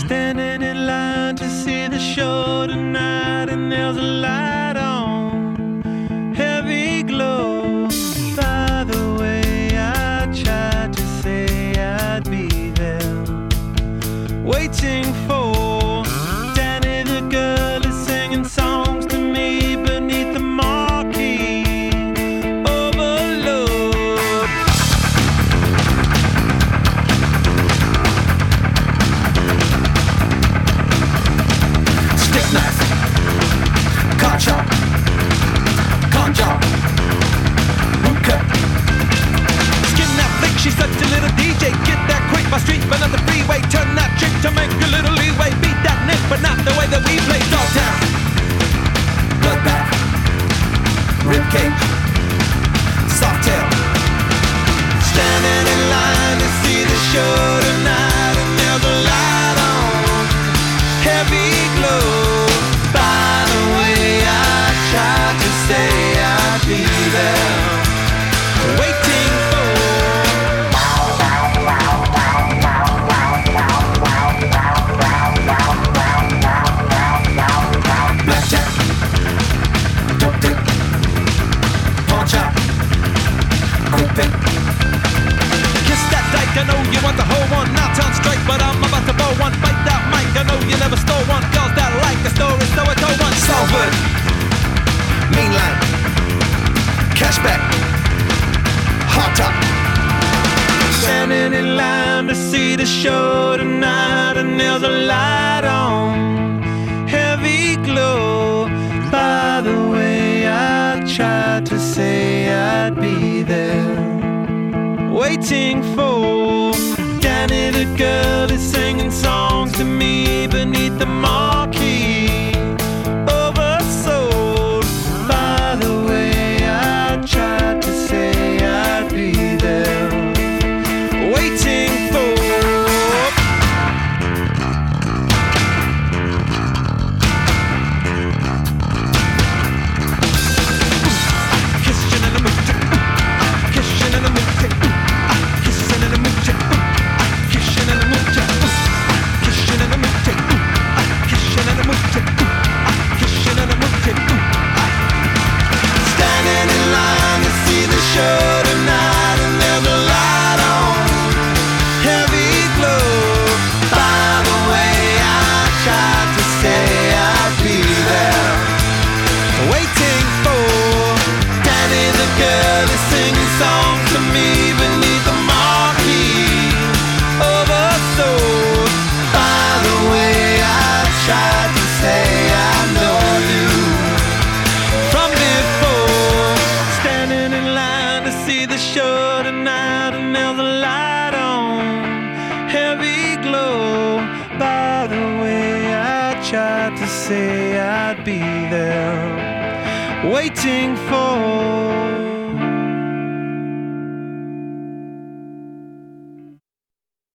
Standing in line to see the show tonight, and there's a light on, heavy glow. By the way, I tried to say I'd be there, waiting for Danny the girl is singing songs to me beneath the marquee. Overload. Stick knife, card shop, con job, boot cut. Skin that flick, she's such a little DJ. Get that quick, my street, but on the freeway. Turn that trick to make a little leeway. Beat that nick, but not the way that we play. Dogtown, bloodbath, ribcage, softail. Standing in line to see the show tonight, and there's a light on, heavy glow. By the way, I tried to say I'd be there, waiting for blackjack, dope dick, pawn shop, quick pick. Kiss that dyke, I know you want the whole one. Now turn straight, but I'm about to blow one. Bite that mic, I know you never stole one. Girls that like the story, so I told one. Salford, mainline, cashback, hot top. Standing in line to see the show tonight, and there's a light on, heavy glow. By the way, I tried to say I'd be there, waiting for Danny the girl is singing songs to me beneath the marquee. Oversold. By the way, I tried to say I'd be there, waiting for kissing in the mood, kissing in the mood, kissing in the mood, kissing in the mood, kissing in the mood, kissing in the mood, kissing in the mood. Standing in line to see the show tonight, and there's a light on, heavy glow. By the way, I tried to say I'd be there, waiting for Danny the girl is singing songs to me beneath the marquee. Oversold. By the way, I tried to say I know you from before. Standing in line to see the show tonight, and there's a light on, heavy glow. By the way, I tried to say I'd be there, waiting for